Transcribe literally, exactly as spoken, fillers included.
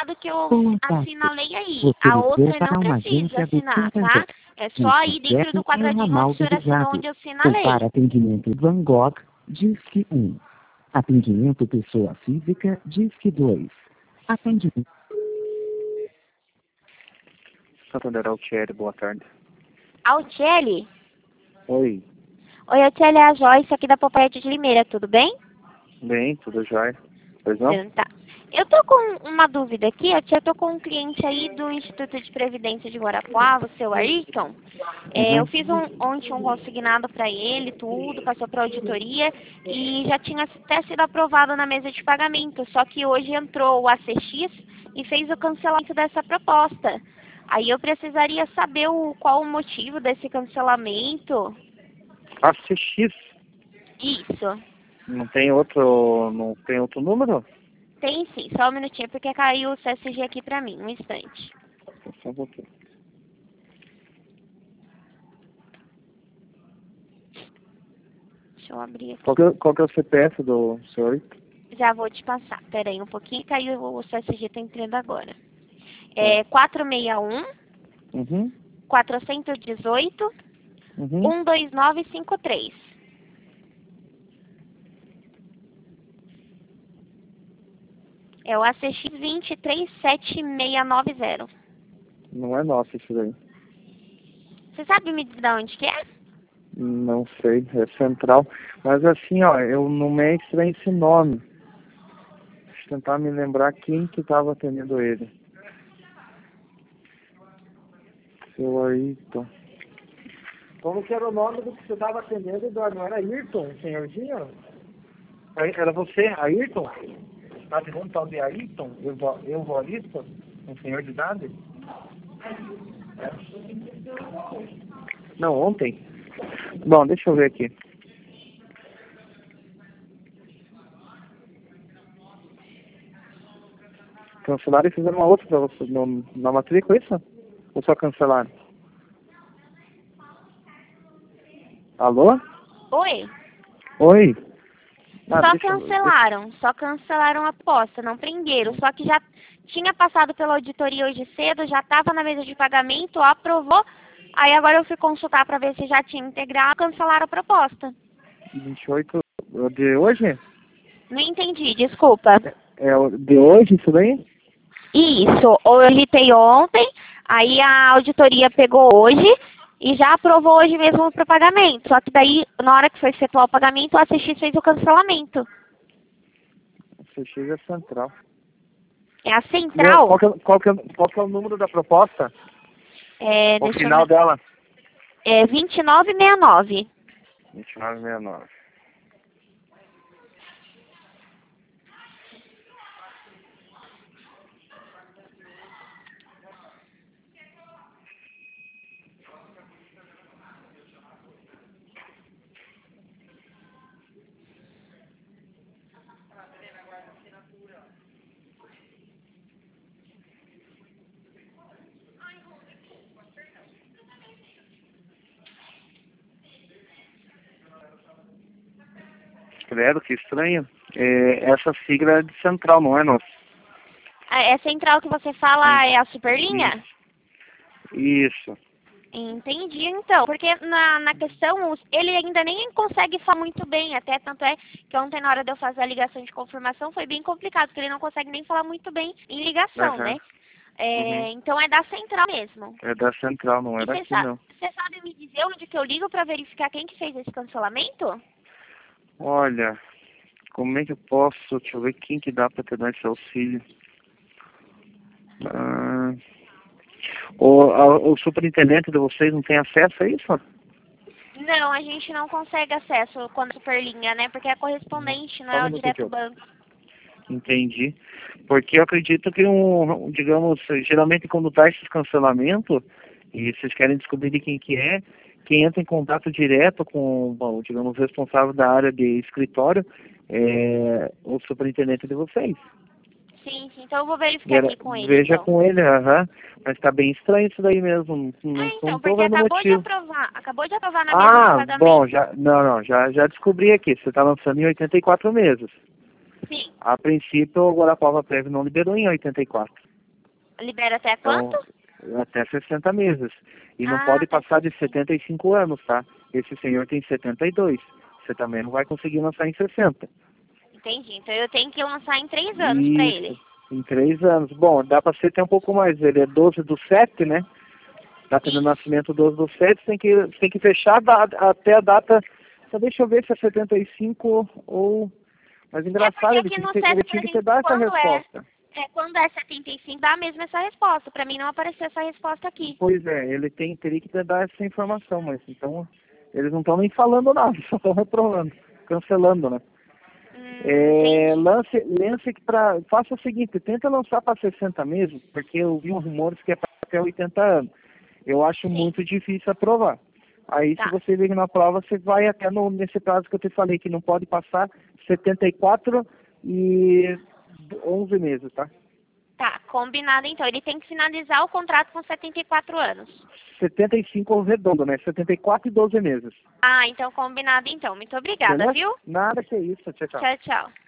cancelado que eu Contato. assinalei aí. Você A ligou outra para não uma precisa agência do assinar, tá? Santander. É só ir Este dentro do é um quadradinho onde ramal o senhor assinou, desejado. onde eu Ou assinalei. para atendimento Van Gogh, Disque um. Atendimento pessoa física, Disque dois. Atendimento. Santander Altieri, boa tarde. Altieri? Oi, Oi, Altieri, é a Joyce aqui da Popeyete de Limeira, tudo bem? bem, tudo jóia? Pois não? Então, tá. Eu tô com uma dúvida aqui, eu tinha- tô com um cliente aí do Instituto de Previdência de Guarapuava, o seu Ayrton. É, eu fiz um, ontem um consignado para ele, tudo, passou para auditoria e já tinha até sido aprovado na mesa de pagamento, só que hoje entrou o A C X e fez o cancelamento dessa proposta. Aí eu precisaria saber o, qual o motivo desse cancelamento. A C X, Isso. não tem outro, não tem outro número? Tem sim, só um minutinho, porque caiu o C S G aqui para mim, um instante. Só um pouquinho. Deixa eu abrir aqui. Qual que, é, qual que é o C P F do senhor? Já vou te passar. Pera aí um pouquinho, caiu o C S G, tá entrando agora. Tá. É quatro seis um, Uhum, quatro um oito, uhum. um dois nove cinco três. É o A C X dois três sete seis nove zero. Não é nosso isso daí. Você sabe me dizer de onde que é? Não sei, é central. Mas assim, ó, eu não me é estranho esse nome. Deixa eu tentar me lembrar quem que estava atendendo ele. Seu Ayrton. Como que era o nome do que você estava atendendo, Eduardo? Não era Ayrton, senhorzinho? Aí, era você, Ayrton? Está atendendo um tal de Ayrton, Evo- euvolista, um senhor de idade? Não, ontem? Bom, deixa eu ver aqui. Cancelaram e fizeram uma outra pra você no, na matrícula, isso? Ou só cancelaram? Alô? Oi? Oi? Ah, Só deixa eu- cancelaram, só cancelaram a aposta, não prenderam. Só que já tinha passado pela auditoria hoje cedo, já estava na mesa de pagamento, aprovou. Aí agora eu fui consultar para ver se já tinha integrado, cancelaram a proposta. vinte e oito de hoje? Não entendi, desculpa. É o de hoje isso daí? Isso, eu agitei ontem, aí a auditoria pegou hoje e já aprovou hoje mesmo para pagamento. Só que daí, na hora que foi efetuar o pagamento, o A C X fez o cancelamento. Você chega central. É a Meu, central. Qual que, é, qual, que é, qual que é o número da proposta? É, O deixa eu final ver. dela? É vinte e nove sessenta e nove. vinte e nove sessenta e nove. Credo, que estranho. É, essa sigla é de central, não é nossa? Ah, é central que você fala é a superlinha? Isso. Entendi, então. Porque na, na questão, os- ele ainda nem consegue falar muito bem. Até tanto é que ontem, na hora de eu fazer a ligação de confirmação, foi bem complicado, porque ele não consegue nem falar muito bem em ligação, Aham. né? É, Uhum. Então é da central mesmo. É da central, não é E você daqui, sabe, não. você sabe me dizer onde que eu ligo para verificar quem que fez esse cancelamento? Olha, como é que eu posso... Deixa eu ver quem que dá pra te dar esse auxílio. Ah, o, a- o superintendente de vocês não tem acesso a isso? Não, a gente não consegue acesso quando é superlinha, né? Porque é correspondente, não Só um é o minuto direto aqui, ó. banco. Entendi. Porque eu acredito que, um, um, digamos, geralmente quando dá esses cancelamentos, e vocês querem descobrir de quem que é, quem entra em contato direto com, bom, digamos, o responsável da área de escritório é o superintendente de vocês. Sim, sim. Então eu vou verificar Vera- aqui com ele, Veja então. com ele, aham. Mas tá bem estranho isso daí mesmo. Não, Ah, não, então, não tô porque vendo acabou de motivo. aprovar, acabou de aprovar na mesa de Ah, pagamento. bom, já, não, não, já, já descobri aqui. Você está lançando em oitenta e quatro meses. Sim. A princípio, o Guarapava Prévio não liberou em oitenta e quatro. Libera até Então, quanto? até sessenta meses. E não Ah, pode tá. passar de setenta e cinco anos, tá? Esse senhor tem setenta e dois. Você também não vai conseguir lançar em sessenta. Entendi. Então eu tenho que lançar em três anos pra ele. Isso, em três anos. Bom, dá para ser até um pouco mais. Ele é doze do sete, né? Data de Isso. nascimento doze do sete, tem que, tem que fechar da, até a data. Só deixa eu ver se é setenta e cinco ou. Mas engraçado, É ele porque tinha aqui que no ter, ele CEP, tinha pra que ter gente, dado essa quando é, resposta. é, quando é setenta e cinco, dá mesmo essa resposta. Pra mim não apareceu essa resposta aqui. Pois é, ele tem, teria que ter dado essa informação, mas então eles não estão nem falando nada, só estão reprovando, cancelando, né? Hum, É, entendi. lance, lance para, faça o seguinte, tenta lançar para sessenta meses, porque eu vi uns rumores que é para até oitenta anos. Eu acho Sim. muito difícil aprovar. Aí, Tá. se você vir na prova, você vai até no, nesse prazo que eu te falei, que não pode passar setenta e quatro e onze meses, tá? Tá, combinado então. Ele tem que finalizar o contrato com setenta e quatro anos. setenta e cinco redondo, né? setenta e quatro e doze meses. Ah, então combinado então. Muito obrigada, Beleza? viu? Nada que é isso. Tchau, tchau. Tchau, tchau.